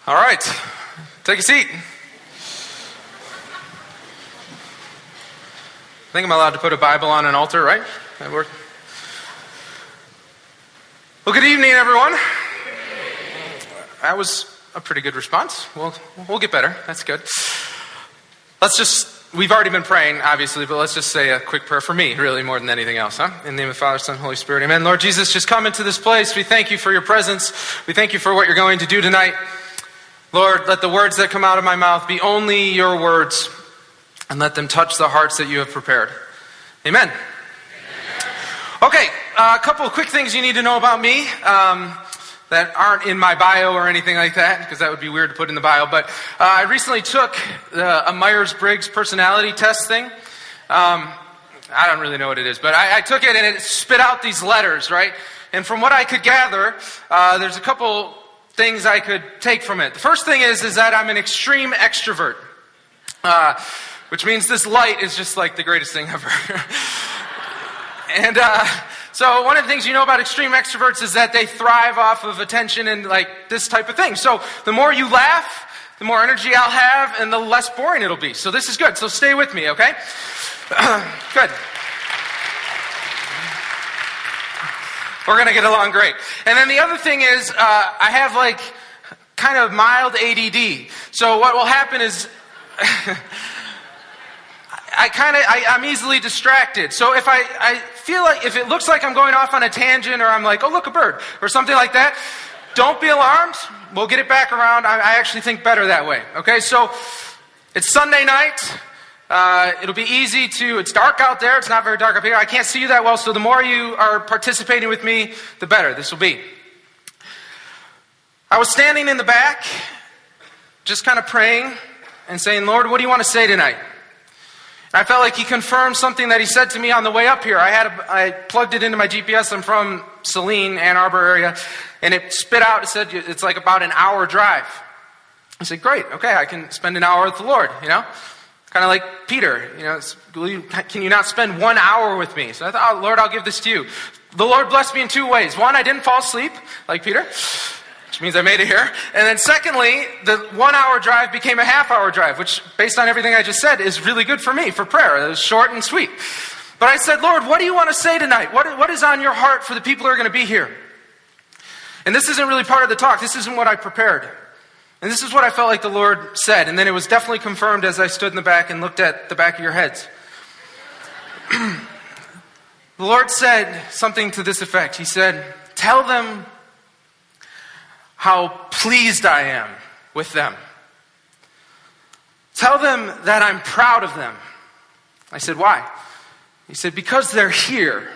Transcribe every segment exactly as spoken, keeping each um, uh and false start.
All right, take a seat. I think I'm allowed to put a Bible on an altar, right? That work? Well, good evening, everyone. That was a pretty good response. We'll, we'll get better. That's good. Let's just, we've already been praying, obviously, but let's just say a quick prayer for me, really, more than anything else, huh? In the name of the Father, Son, and Holy Spirit. Amen. Lord Jesus, just come into this place. We thank you for your presence. We thank you for what you're going to do tonight. Lord, let the words that come out of my mouth be only your words, and let them touch the hearts that you have prepared. Amen. Okay, uh, a couple of quick things you need to know about me um, that aren't in my bio or anything like that, because that would be weird to put in the bio. But uh, I recently took uh, a Myers-Briggs personality test thing. Um, I don't really know what it is, but I, I took it and it spit out these letters, right? And from what I could gather, uh, there's a couple things I could take from it. The first thing is, is that I'm an extreme extrovert, uh, which means this light is just like the greatest thing ever. and uh, so one of the things you know about extreme extroverts is that they thrive off of attention and like this type of thing. So the more you laugh, the more energy I'll have, and the less boring it'll be. So this is good. So stay with me, okay? Good. We're going to get along great. And then the other thing is, uh, I have like kind of mild A D D. So what will happen is, I kind of, I'm easily distracted. So if I, I feel like, if it looks like I'm going off on a tangent, or I'm like, oh, look, a bird, or something like that, don't be alarmed. We'll get it back around. I, I actually think better that way. Okay, so it's Sunday night. Uh, it'll be easy to, it's dark out there, it's not very dark up here, I can't see you that well, so the more you are participating with me, the better this will be. I was standing in the back, just kind of praying and saying, Lord, what do you want to say tonight? And I felt like he confirmed something that he said to me on the way up here. I had a, I plugged it into my G P S, I'm from Saline, Ann Arbor area, and it spit out, it said it's like about an hour drive. I said, great, okay, I can spend an hour with the Lord, you know? Kind of like Peter, you know, will you, can you not spend one hour with me? So I thought, oh, Lord, I'll give this to you. The Lord blessed me in two ways. One, I didn't fall asleep, like Peter, which means I made it here. And then secondly, the one hour drive became a half hour drive, which, based on everything I just said, is really good for me, for prayer. It was short and sweet. But I said, Lord, what do you want to say tonight? What, what is on your heart for the people who are going to be here? And this isn't really part of the talk. This isn't what I prepared. And this is what I felt like the Lord said. And then it was definitely confirmed as I stood in the back and looked at the back of your heads. The Lord said something to this effect. He said, tell them how pleased I am with them. Tell them that I'm proud of them. I said, why? He said, because they're here.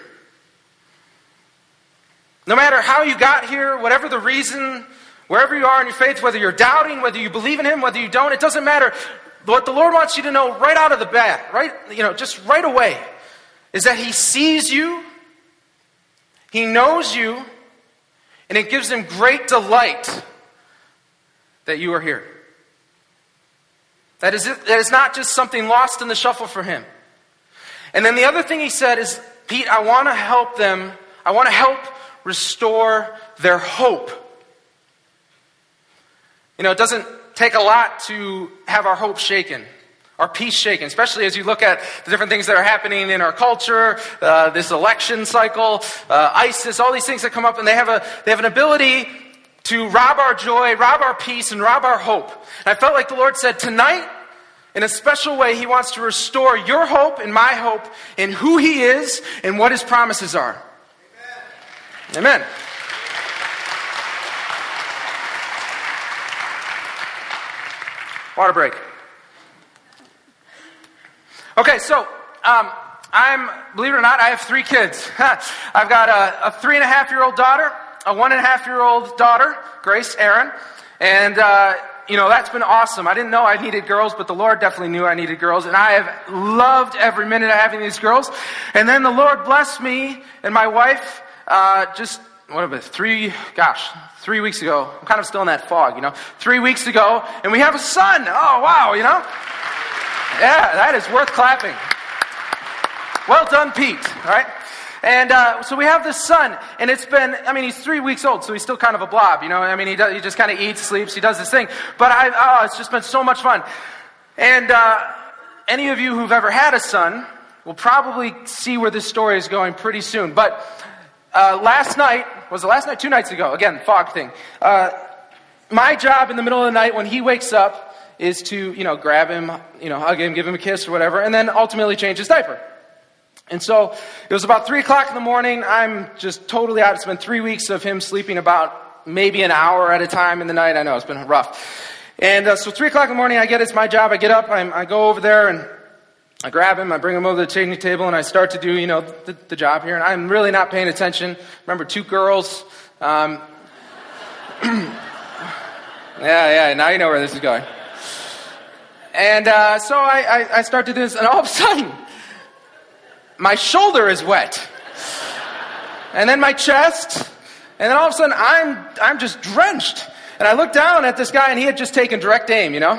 No matter how you got here, whatever the reason, wherever you are in your faith, whether you're doubting, whether you believe in Him, whether you don't, it doesn't matter. What the Lord wants you to know right out of the bat, right, you know, just right away, is that He sees you, He knows you, and it gives Him great delight that you are here. That is, it, that is not just something lost in the shuffle for Him. And then the other thing He said is, Pete, I want to help them, I want to help restore their hope. You know, it doesn't take a lot to have our hope shaken, our peace shaken, especially as you look at the different things that are happening in our culture, uh, this election cycle, uh, ISIS, all these things that come up, and they have a they have an ability to rob our joy, rob our peace, and rob our hope. And I felt like the Lord said, tonight, in a special way, He wants to restore your hope and my hope in who He is and what His promises are. Amen. Amen. Water break. Okay, so um, I'm, believe it or not, I have three kids. I've got a, a three and a half year old daughter, a one and a half year old daughter, Grace, Aaron, and uh, you know, that's been awesome. I didn't know I needed girls, but the Lord definitely knew I needed girls, and I have loved every minute of having these girls. And then the Lord blessed me and my wife uh, just what was it, three, gosh, three weeks ago. I'm kind of still in that fog, you know. Three weeks ago, and we have a son. Oh, wow, you know. Yeah, that is worth clapping. Well done, Pete, all right? And uh, so we have this son, and it's been, I mean, he's three weeks old, so he's still kind of a blob, you know? I mean, he does, he just kind of eats, sleeps, he does this thing. But I, oh, it's just been so much fun. And uh, any of you who've ever had a son will probably see where this story is going pretty soon. But uh, last night, was it last night? Two nights ago, again, fog thing. Uh, my job in the middle of the night when he wakes up is to, you know, grab him, you know, hug him, give him a kiss or whatever, and then ultimately change his diaper. And so it was about three o'clock in the morning. I'm just totally out. It's been three weeks of him sleeping about maybe an hour at a time in the night. I know, it's been rough. And uh, so three o'clock in the morning, I get it's my job. I get up, I'm, I go over there, and I grab him. I bring him over to the changing table, and I start to do, you know, the, the job here. And I'm really not paying attention. Remember, two girls. Um, yeah, yeah, now you know where this is going. And uh, so I, I, I start to do this, and all of a sudden, my shoulder is wet. And then my chest. And then all of a sudden, I'm I'm just drenched. And I look down at this guy, and he had just taken direct aim, you know?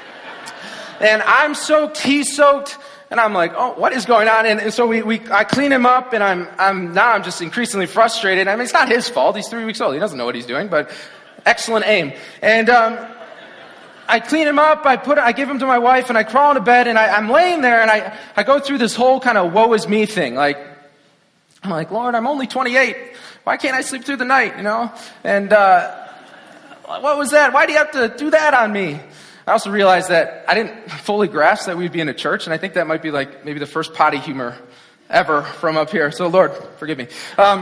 And I'm soaked, he's soaked. And I'm like, oh, what is going on? And, and so we, we I clean him up, and I'm I'm now I'm just increasingly frustrated. I mean, it's not his fault. He's three weeks old. He doesn't know what he's doing, but excellent aim. And um, I clean him up, I put, I give him to my wife, and I crawl into bed, and I, I'm laying there, and I, I go through this whole kind of woe is me thing. Like, I'm like, Lord, I'm only twenty-eight. Why can't I sleep through the night, you know? And uh, what was that? Why do you have to do that on me? I also realized that I didn't fully grasp that we'd be in a church, and I think that might be like maybe the first potty humor ever from up here. So Lord, forgive me. Um,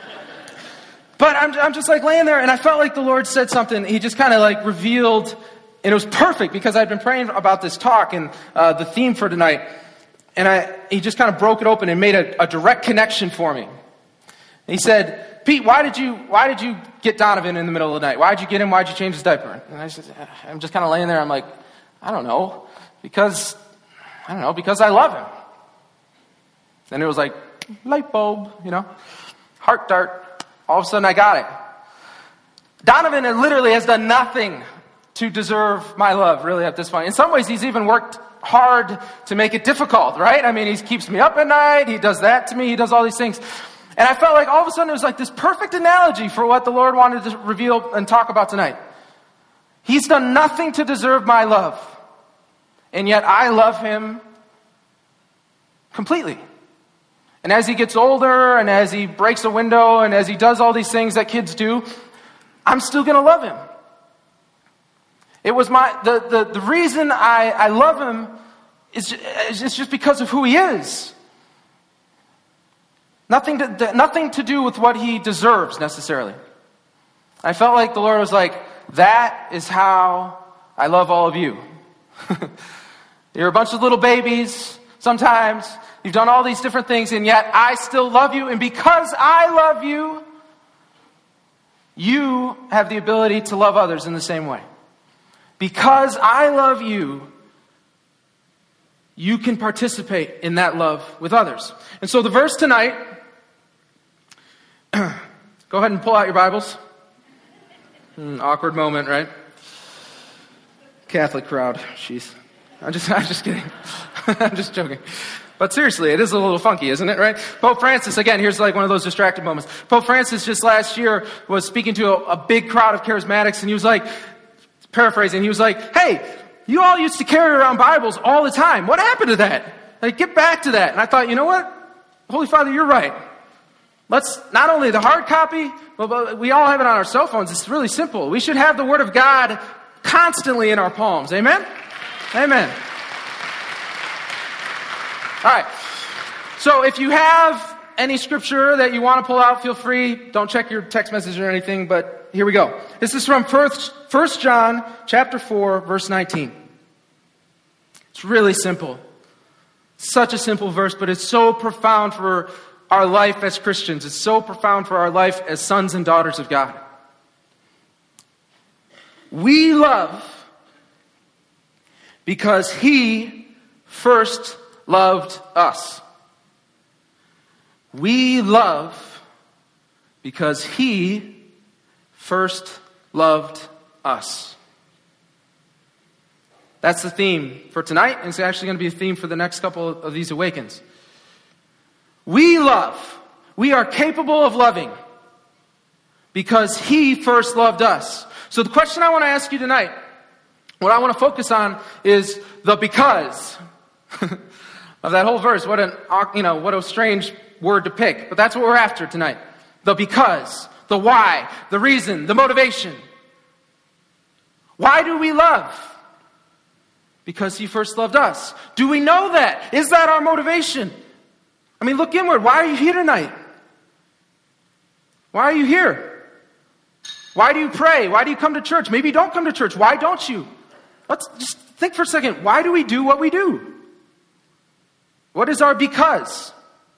but I'm, I'm just like laying there, and I felt like the Lord said something. He just kind of like revealed. And it was perfect because I'd been praying about this talk and uh, the theme for tonight. And I, he just kind of broke it open and made a, a direct connection for me. And he said, Pete, why did you why did you get Donovan in the middle of the night? Why did you get him? Why did you change his diaper? And I said, I'm just kind of laying there. I'm like, I don't know. Because, I don't know, because I love him. And it was like, light bulb, you know, heart dart. All of a sudden I got it. Donovan literally has done nothing to deserve my love, really, at this point. In some ways, he's even worked hard to make it difficult, right? I mean, he keeps me up at night, he does that to me, he does all these things. And I felt like all of a sudden it was like this perfect analogy for what the Lord wanted to reveal and talk about tonight. He's done nothing to deserve my love, and yet I love him completely. And as he gets older, and as he breaks a window, and as he does all these things that kids do, I'm still going to love him. It was my, the, the, the reason I, I love him is, is just because of who he is. Nothing to, nothing to do with what he deserves necessarily. I felt like the Lord was like, that is how I love all of you. You're a bunch of little babies sometimes. You've done all these different things, and yet I still love you. And because I love you, you have the ability to love others in the same way. Because I love you, you can participate in that love with others. And so the verse tonight, go ahead and pull out your Bibles. Mm, awkward moment, right? Catholic crowd, jeez. I'm just, I'm just kidding. I'm just joking. But seriously, it is a little funky, isn't it, right? Pope Francis, again, here's like one of those distracted moments. Pope Francis just last year was speaking to a, a big crowd of charismatics, and he was like, paraphrasing, he was like, hey, you all used to carry around Bibles all the time. What happened to that? Like, get back to that. And I thought, you know what? Holy Father, you're right. Let's, not only the hard copy, but we all have it on our cell phones. It's really simple. We should have the Word of God constantly in our palms. Amen? Amen. All right. So if you have any scripture that you want to pull out, feel free. Don't check your text message or anything, but here we go. This is from First John chapter four, verse nineteen. It's really simple. Such a simple verse, but it's so profound for our life as Christians. It's so profound for our life as sons and daughters of God. We love because He first loved us. We love because He first loved us. That's the theme for tonight, and it's actually going to be a theme for the next couple of these Awakens. We love We are capable of loving because He first loved us. So the question I want to ask you tonight, what I want to focus on is the because of that whole verse. What an, you know, what a strange word to pick. But that's what we're after tonight. The because, the why, the reason, the motivation. Why do we love? Because He first loved us. Do we know that? Is that our motivation? I mean, look inward. Why are you here tonight? Why are you here? Why do you pray? Why do you come to church? Maybe you don't come to church. Why don't you? Let's just think for a second. Why do we do what we do? What is our because?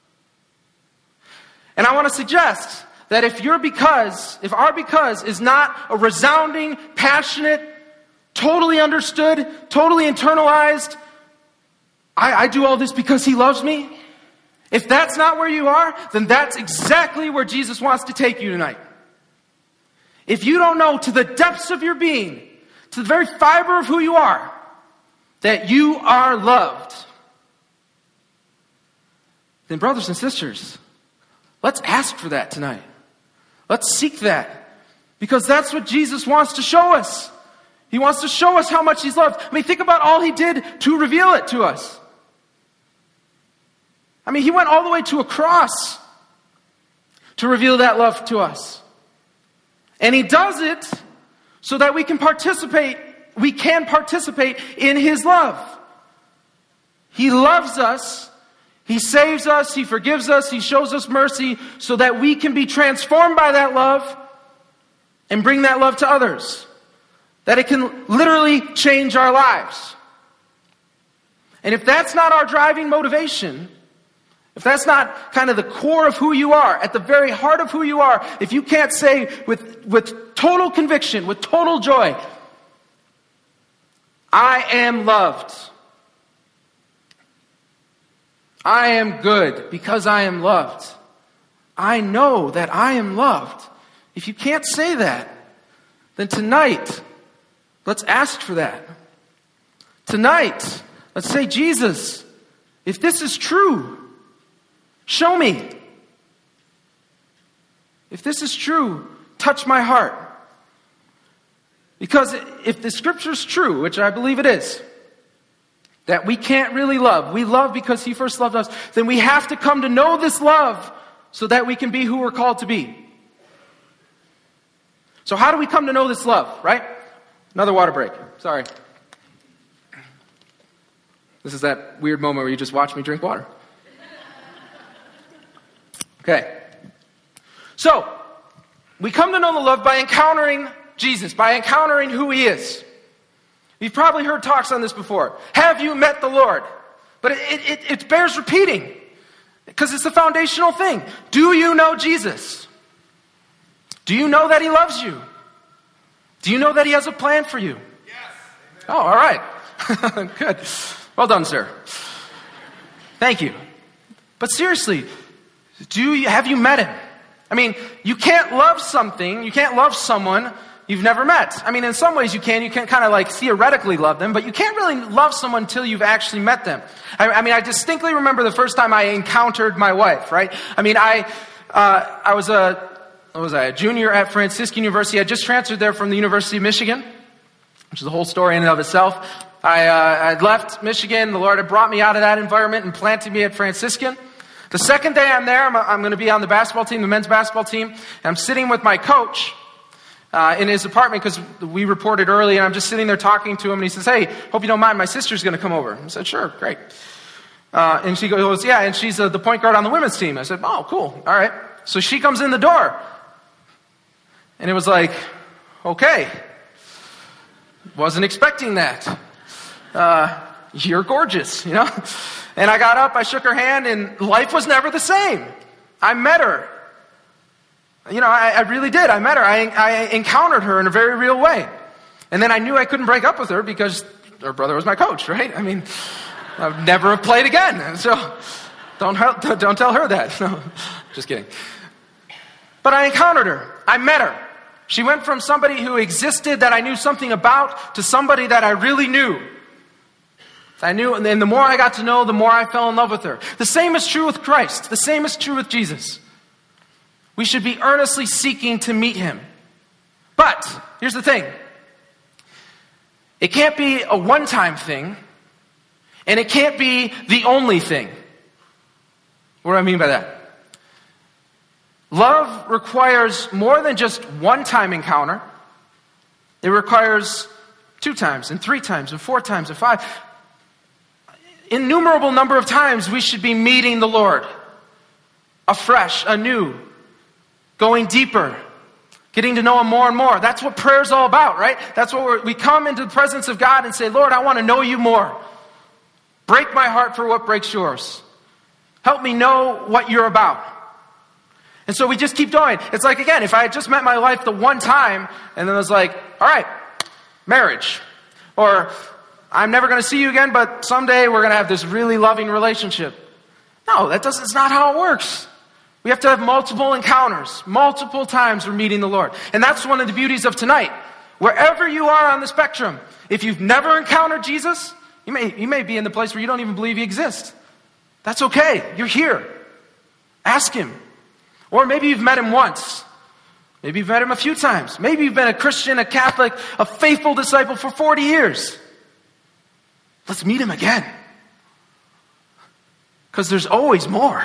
And I want to suggest that if your because, if our because is not a resounding, passionate, totally understood, totally internalized, I, I do all this because He loves me. If that's not where you are, then that's exactly where Jesus wants to take you tonight. If you don't know to the depths of your being, to the very fiber of who you are, that you are loved, then brothers and sisters, let's ask for that tonight. Let's seek that. Because that's what Jesus wants to show us. He wants to show us how much He's loved. I mean, think about all He did to reveal it to us. I mean, He went all the way to a cross to reveal that love to us. And He does it so that we can participate, we can participate in His love. He loves us, He saves us, He forgives us, He shows us mercy so that we can be transformed by that love and bring that love to others. That it can literally change our lives. And if that's not our driving motivation, if that's not kind of the core of who you are, at the very heart of who you are, if you can't say with, with total conviction, with total joy, I am loved. I am good because I am loved. I know that I am loved. If you can't say that, then tonight, let's ask for that. Tonight, let's say, Jesus, if this is true, show me. If this is true, touch my heart. Because if the scripture's true, which I believe it is, that we can't really love, we love because He first loved us, then we have to come to know this love so that we can be who we're called to be. So how do we come to know this love, right? Another water break. Sorry. This is that weird moment where you just watch me drink water. Okay. So, we come to know the love by encountering Jesus, by encountering who He is. You've probably heard talks on this before. Have you met the Lord? But it, it, it bears repeating because it's a foundational thing. Do you know Jesus? Do you know that He loves you? Do you know that He has a plan for you? Yes. Oh, all right. Good. Well done, sir. Thank you. But seriously, do you, have you met Him? I mean, you can't love something, you can't love someone you've never met. I mean, in some ways you can. You can kind of like theoretically love them, but you can't really love someone until you've actually met them. I, I mean, I distinctly remember the first time I encountered my wife, right? I mean, I uh, I was a, what was I, a junior at Franciscan University. I just transferred there from the University of Michigan, which is a whole story in and of itself. I uh, I'd left Michigan. The Lord had brought me out of that environment and planted me at Franciscan. The second day I'm there, I'm, I'm going to be on the basketball team, the men's basketball team, and I'm sitting with my coach uh, in his apartment because we reported early, and I'm just sitting there talking to him, and he says, "Hey, hope you don't mind, my sister's going to come over." I said, "Sure, great." Uh, and she goes, "Yeah," and she's uh, the point guard on the women's team. I said, "Oh, cool, all right." So she comes in the door, and it was like, okay, wasn't expecting that. Uh, you're gorgeous, you know? And I got up, I shook her hand, and life was never the same. I met her. You know, I, I really did. I met her. I, I encountered her in a very real way. And then I knew I couldn't break up with her because her brother was my coach, right? I mean, I would never have played again. So don't, don't tell her that. No, just kidding. But I encountered her. I met her. She went from somebody who existed that I knew something about to somebody that I really knew. I knew, and the more I got to know, the more I fell in love with her. The same is true with Christ. The same is true with Jesus. We should be earnestly seeking to meet him. But, here's the thing. It can't be a one-time thing, and it can't be the only thing. What do I mean by that? Love requires more than just one-time encounter. It requires two times, and three times, and four times, and five. Innumerable number of times we should be meeting the Lord. Afresh, anew, going deeper, getting to know him more and more. That's what prayer is all about, right? That's what we're, we come into the presence of God and say, Lord, I want to know you more. Break my heart for what breaks yours. Help me know what you're about. And so we just keep going. It's like, again, if I had just met my wife the one time, and then it was like, all right, marriage. Or, I'm never going to see you again, but someday we're going to have this really loving relationship. No, that doesn't, it's not how it works. We have to have multiple encounters. Multiple times we're meeting the Lord. And that's one of the beauties of tonight. Wherever you are on the spectrum, if you've never encountered Jesus, you may, you may be in the place where you don't even believe he exists. That's okay. You're here. Ask him. Or maybe you've met him once. Maybe you've met him a few times. Maybe you've been a Christian, a Catholic, a faithful disciple for forty years. Let's meet him again. Because there's always more.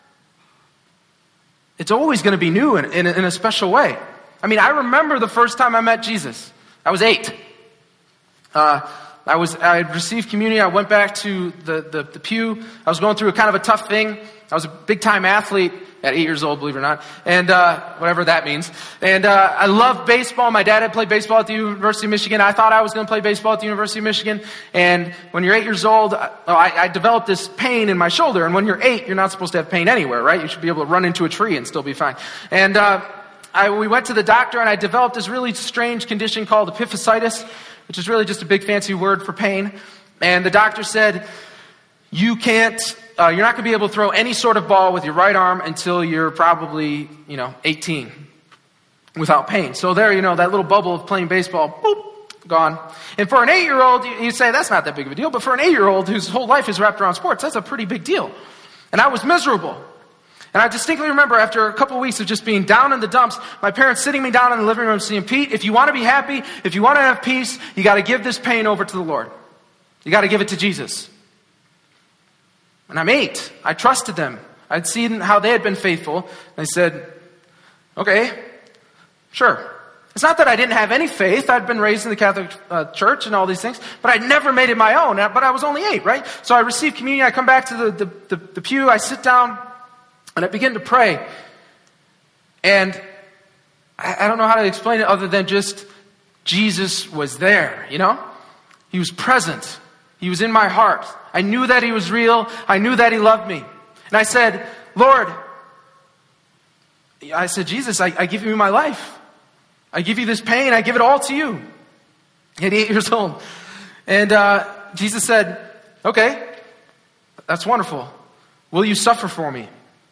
It's always going to be new in, in, in a special way. I mean, I remember the first time I met Jesus. I was eight. Uh, I was I had received communion. I went back to the, the, the pew. I was going through a kind of a tough thing. I was a big-time athlete at eight years old, believe it or not, and uh, whatever that means. And uh, I loved baseball. My dad had played baseball at the University of Michigan. I thought I was going to play baseball at the University of Michigan. And when you're eight years old, I, I developed this pain in my shoulder. And when you're eight, you're not supposed to have pain anywhere, right? You should be able to run into a tree and still be fine. And uh, I, we went to the doctor, and I developed this really strange condition called epiphysitis, which is really just a big fancy word for pain. And the doctor said, you can't, uh, you're not going to be able to throw any sort of ball with your right arm until you're probably, you know, eighteen without pain. So there, you know, that little bubble of playing baseball, boop, gone. And for an eight-year-old, you, you say that's not that big of a deal, but for an eight-year-old whose whole life is wrapped around sports, that's a pretty big deal. And I was miserable. And I distinctly remember after a couple of weeks of just being down in the dumps, my parents sitting me down in the living room saying, Pete, if you want to be happy, if you want to have peace, you got to give this pain over to the Lord. You got to give it to Jesus. And I'm eight. I trusted them. I'd seen how they had been faithful. And I said, okay, sure. It's not that I didn't have any faith. I'd been raised in the Catholic uh, Church and all these things, but I'd never made it my own. But I was only eight, right? So I received communion. I come back to the, the, the, the pew. I sit down. And I begin to pray. And I, I don't know how to explain it other than just Jesus was there, you know? He was present. He was in my heart. I knew that he was real. I knew that he loved me. And I said, Lord, I said, Jesus, I, I give you my life. I give you this pain. I give it all to you. At eight years old. And uh, Jesus said, okay, that's wonderful. Will you suffer for me?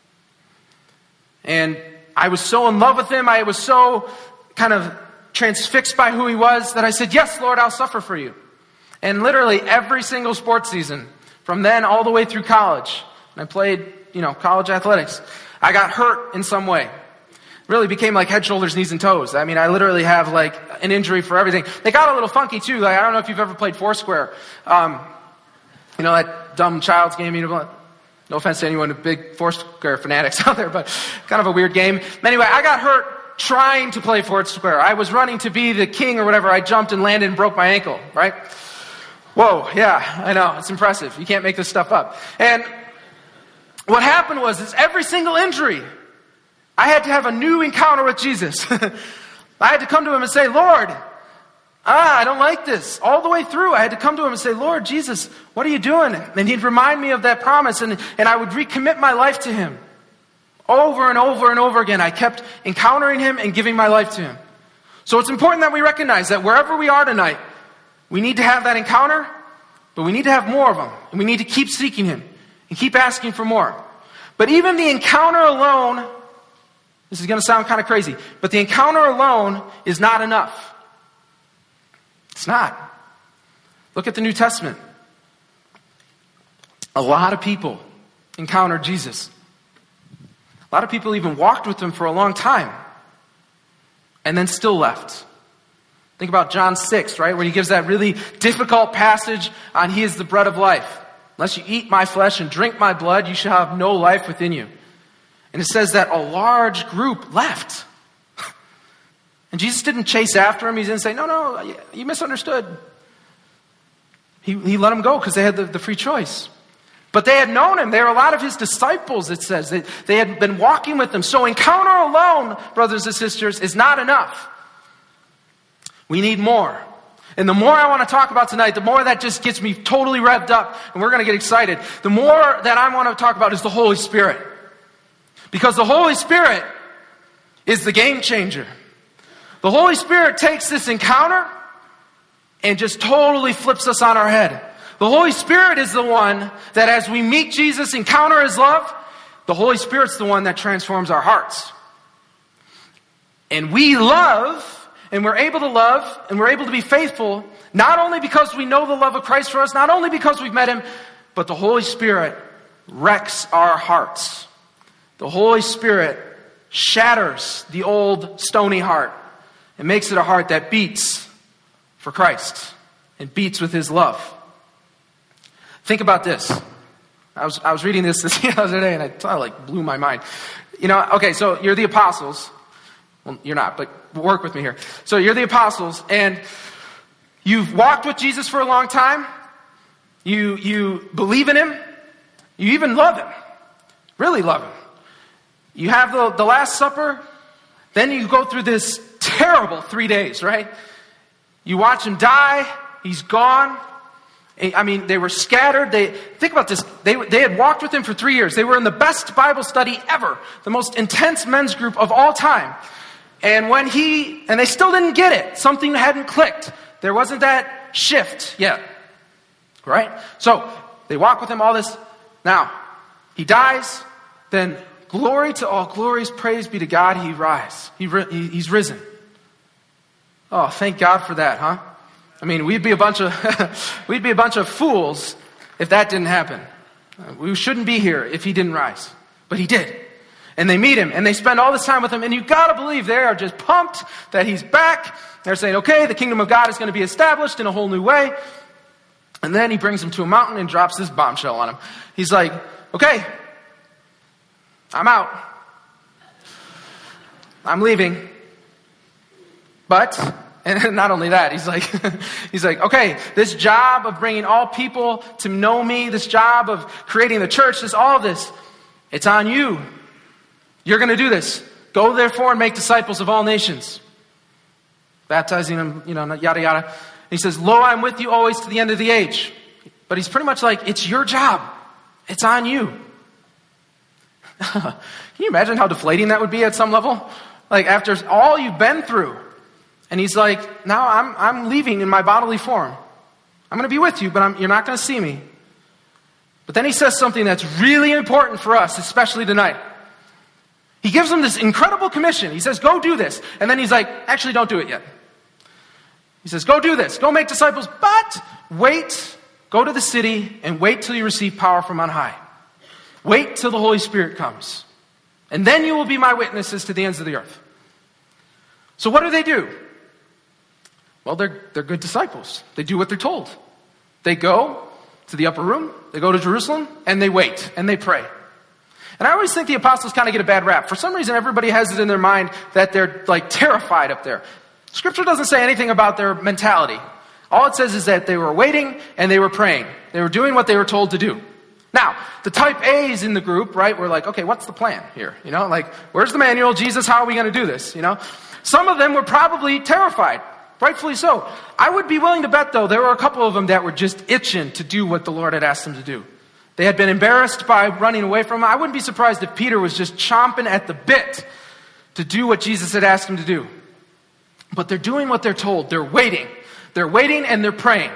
And I was so in love with him, I was so kind of transfixed by who he was that I said, yes, Lord, I'll suffer for you. And literally every single sports season, from then all the way through college, and I played, you know, college athletics, I got hurt in some way. Really became like head, shoulders, knees, and toes. I mean, I literally have like an injury for everything. They got a little funky too. Like, I don't know if you've ever played Foursquare. Um, you know, that dumb child's game, you know, no offense to anyone with big Foursquare fanatics out there, but kind of a weird game. Anyway, I got hurt trying to play Foursquare. I was running to be the king or whatever. I jumped and landed and broke my ankle, right? Whoa, yeah, I know. It's impressive. You can't make this stuff up. And what happened was, is every single injury, I had to have a new encounter with Jesus. I had to come to him and say, Lord, ah, I don't like this. All the way through, I had to come to him and say, Lord, Jesus, what are you doing? And he'd remind me of that promise, and, and I would recommit my life to him. Over and over and over again, I kept encountering him and giving my life to him. So it's important that we recognize that wherever we are tonight, we need to have that encounter, but we need to have more of them. And we need to keep seeking him and keep asking for more. But even the encounter alone, this is going to sound kind of crazy, but the encounter alone is not enough. It's not. Look at the New Testament. A lot of people encountered Jesus. A lot of people even walked with him for a long time and then still left. Think about John six, right, where he gives that really difficult passage on he is the bread of life. Unless you eat my flesh and drink my blood, you shall have no life within you. And it says that a large group left. And Jesus didn't chase after him. He didn't say, no, no, you misunderstood. He, he let them go because they had the, the free choice. But they had known him. They were a lot of his disciples, it says. They, they had been walking with him. So encounter alone, brothers and sisters, is not enough. We need more. And the more I want to talk about tonight, the more that just gets me totally revved up, and we're going to get excited. The more that I want to talk about is the Holy Spirit. Because the Holy Spirit is the game changer. The Holy Spirit takes this encounter and just totally flips us on our head. The Holy Spirit is the one that as we meet Jesus, encounter his love, the Holy Spirit's the one that transforms our hearts. And we love, and we're able to love, and we're able to be faithful, not only because we know the love of Christ for us, not only because we've met him, but the Holy Spirit wrecks our hearts. The Holy Spirit shatters the old stony heart and makes it a heart that beats for Christ and beats with his love. Think about this. I was I was reading this the other day and I thought it like blew my mind. You know, okay, so you're the apostles. Well, you're not, but work with me here. So you're the apostles and you've walked with Jesus for a long time. You you believe in him. You even love him. Really love him. You have the, the Last Supper. Then you go through this terrible three days, right? You watch him die. He's gone. I mean, they were scattered. They think about this. They, they had walked with him for three years. They were in the best Bible study ever. The most intense men's group of all time. And when he, and they still didn't get it. Something hadn't clicked. There wasn't that shift yet. Right? So, they walk with him all this. Now, he dies. Then, glory to all glories, praise be to God, he rise. He, he He's risen. Oh, thank God for that, huh? I mean, we'd be a bunch of we'd be a bunch of fools if that didn't happen. We shouldn't be here if he didn't rise. But he did. And they meet him and they spend all this time with him, and you gotta believe they are just pumped that he's back. They're saying, okay, the kingdom of God is going to be established in a whole new way. And then he brings him to a mountain and drops this bombshell on him. He's like, okay, I'm out. I'm leaving. But, and not only that, he's like, he's like, okay, this job of bringing all people to know me, this job of creating the church, this, all of this, it's on you. You're going to do this. Go therefore and make disciples of all nations. Baptizing them, you know, yada, yada. And he says, lo, I'm with you always to the end of the age. But he's pretty much like, it's your job. It's on you. Can you imagine how deflating that would be at some level? Like after all you've been through. And he's like, now I'm I'm leaving in my bodily form. I'm going to be with you, but I'm, you're not going to see me. But then he says something that's really important for us, especially tonight. He gives them this incredible commission. He says, go do this. And then he's like, actually don't do it yet. He says, go do this. Go make disciples, but wait. Go to the city and wait till you receive power from on high. Wait till the Holy Spirit comes. And then you will be my witnesses to the ends of the earth. So what do they do? Well, they're, they're good disciples. They do what they're told. They go to the upper room, they go to Jerusalem, and they wait, and they pray. And I always think the apostles kind of get a bad rap. For some reason, everybody has it in their mind that they're like terrified up there. Scripture doesn't say anything about their mentality. All it says is that they were waiting and they were praying. They were doing what they were told to do. Now, the type A's in the group, right, were like, okay, what's the plan here? You know, like, where's the manual? Jesus, how are we going to do this? You know, some of them were probably terrified, rightfully so. I would be willing to bet, though, there were a couple of them that were just itching to do what the Lord had asked them to do. They had been embarrassed by running away from him. I wouldn't be surprised if Peter was just chomping at the bit to do what Jesus had asked him to do. But they're doing what they're told. They're waiting. They're waiting and they're praying.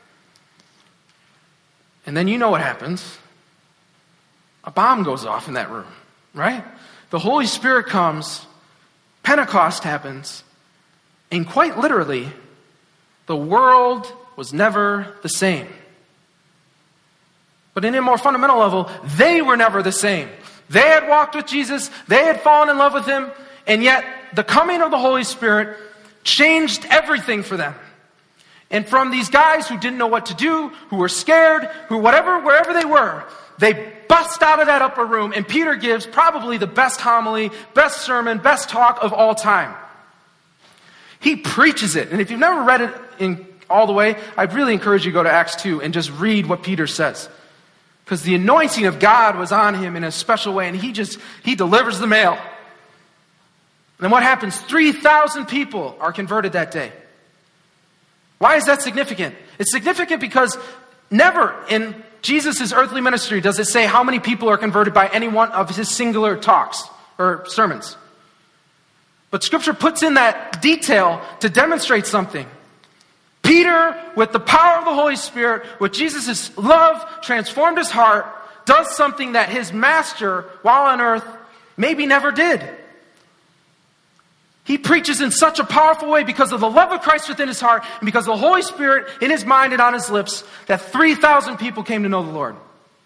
And then you know what happens. A bomb goes off in that room, right? The Holy Spirit comes, Pentecost happens, and quite literally, the world was never the same. But in a more fundamental level, they were never the same. They had walked with Jesus. They had fallen in love with him. And yet, the coming of the Holy Spirit changed everything for them. And from these guys who didn't know what to do, who were scared, who whatever, wherever they were, they bust out of that upper room, and Peter gives probably the best homily, best sermon, best talk of all time. He preaches it. And if you've never read it in all the way, I'd really encourage you to go to Acts two and just read what Peter says. Because the anointing of God was on him in a special way, and he just, he delivers the mail. And then what happens? three thousand people are converted that day. Why is that significant? It's significant because never in Jesus' earthly ministry does it say how many people are converted by any one of his singular talks or sermons. But Scripture puts in that detail to demonstrate something. Peter, with the power of the Holy Spirit, with Jesus' love, transformed his heart, does something that his master, while on earth, maybe never did. He preaches in such a powerful way because of the love of Christ within his heart and because of the Holy Spirit in his mind and on his lips that three thousand people came to know the Lord.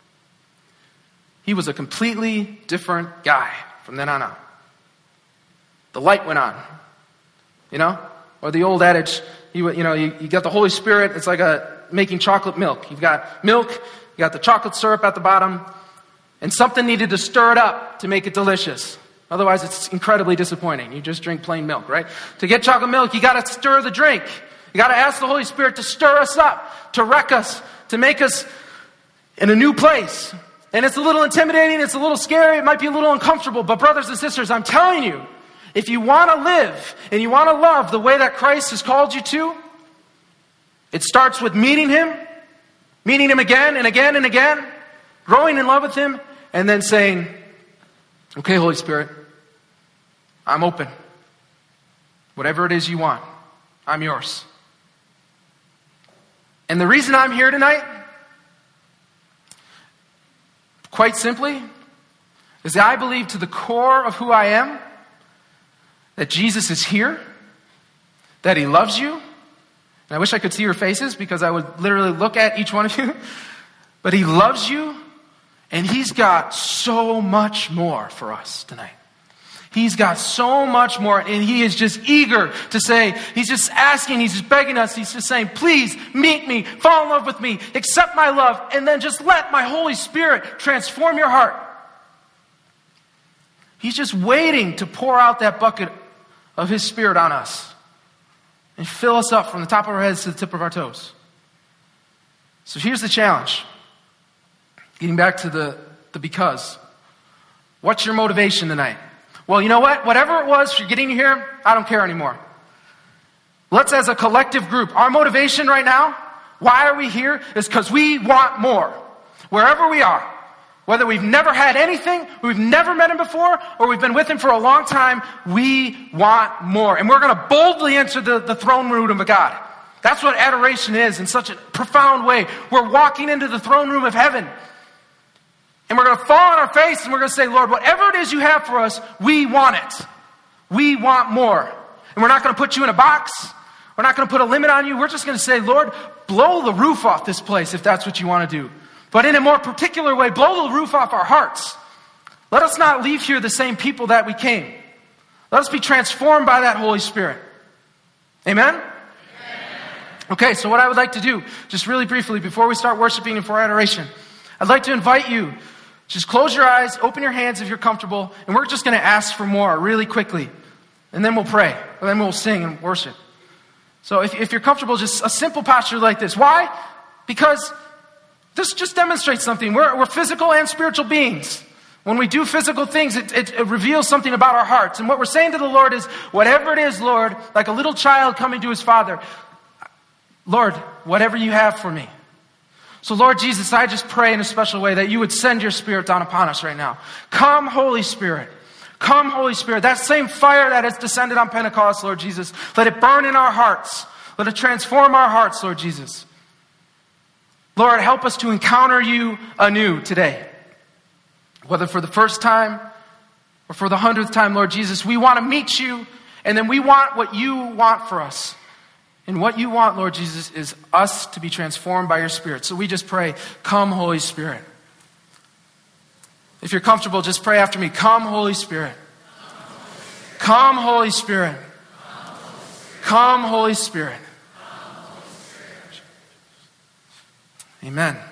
He was a completely different guy from then on out. The light went on, you know? Or the old adage, you, you know, you, you got the Holy Spirit, it's like a making chocolate milk. You've got milk, you got the chocolate syrup at the bottom, and something needed to stir it up to make it delicious. Otherwise, it's incredibly disappointing. You just drink plain milk, right? To get chocolate milk, you got to stir the drink. You got to ask the Holy Spirit to stir us up, to wreck us, to make us in a new place. And it's a little intimidating, it's a little scary, it might be a little uncomfortable, but brothers and sisters, I'm telling you, if you want to live and you want to love the way that Christ has called you to, it starts with meeting him, meeting him again and again and again, growing in love with him, and then saying, okay, Holy Spirit, I'm open. Whatever it is you want, I'm yours. And the reason I'm here tonight, quite simply, is that I believe to the core of who I am that Jesus is here, that he loves you. And I wish I could see your faces because I would literally look at each one of you. But he loves you, and he's got so much more for us tonight. He's got so much more, and he is just eager to say, he's just asking, he's just begging us, he's just saying, please meet me, fall in love with me, accept my love, and then just let my Holy Spirit transform your heart. He's just waiting to pour out that bucket of his Spirit on us and fill us up from the top of our heads to the tip of our toes. So here's the challenge. Getting back to the, the because. What's your motivation tonight? Well, you know what? Whatever it was for getting you here, I don't care anymore. Let's, as a collective group, our motivation right now, why are we here, is because we want more. Wherever we are. Whether we've never had anything, we've never met him before, or we've been with him for a long time, we want more. And we're going to boldly enter the, the throne room of God. That's what adoration is in such a profound way. We're walking into the throne room of heaven. And we're going to fall on our face and we're going to say, Lord, whatever it is you have for us, we want it. We want more. And we're not going to put you in a box. We're not going to put a limit on you. We're just going to say, Lord, blow the roof off this place if that's what you want to do. But in a more particular way, blow the roof off our hearts. Let us not leave here the same people that we came. Let us be transformed by that Holy Spirit. Amen? Amen. Okay, so what I would like to do, just really briefly, before we start worshiping and for adoration, I'd like to invite you, just close your eyes, open your hands if you're comfortable, and we're just going to ask for more really quickly. And then we'll pray, and then we'll sing and worship. So if, if you're comfortable, just a simple posture like this. Why? Because this just demonstrates something. We're, we're physical and spiritual beings. When we do physical things, it, it, it reveals something about our hearts. And what we're saying to the Lord is, whatever it is, Lord, like a little child coming to his father, Lord, whatever you have for me. So Lord Jesus, I just pray in a special way that you would send your Spirit down upon us right now. Come, Holy Spirit. Come, Holy Spirit. That same fire that has descended on Pentecost, Lord Jesus, let it burn in our hearts. Let it transform our hearts, Lord Jesus. Lord, help us to encounter you anew today. Whether for the first time or for the hundredth time, Lord Jesus, we want to meet you, and then we want what you want for us. And what you want, Lord Jesus, is us to be transformed by your Spirit. So we just pray, come, Holy Spirit. If you're comfortable, just pray after me. Come, Holy Spirit. Come, Holy Spirit. Come, Holy Spirit. Amen.